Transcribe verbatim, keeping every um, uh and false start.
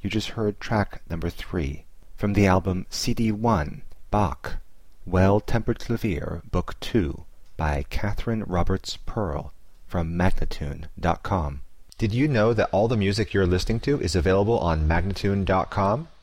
You just heard track number three from the album C D one, Bach, Well-Tempered Clavier, Book two, by Catherine Roberts Pearl, from Magnatune dot com. Did you know that all the music you're listening to is available on Magnatune dot com?